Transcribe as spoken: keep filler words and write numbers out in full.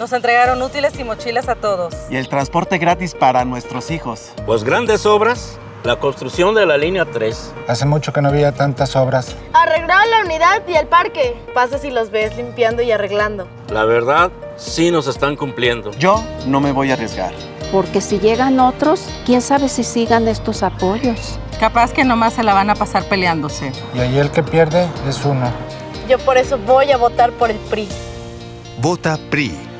Nos entregaron útiles y mochilas a todos. Y el transporte gratis para nuestros hijos. Pues grandes obras, la construcción de la línea tres. Hace mucho que no había tantas obras. Arreglaron la unidad y el parque. Pasas y los ves limpiando y arreglando. La verdad, sí nos están cumpliendo. Yo no me voy a arriesgar. Porque si llegan otros, quién sabe si sigan estos apoyos. Capaz que nomás se la van a pasar peleándose. Y ahí el que pierde es uno. Yo por eso voy a votar por el P R I. Vota P R I.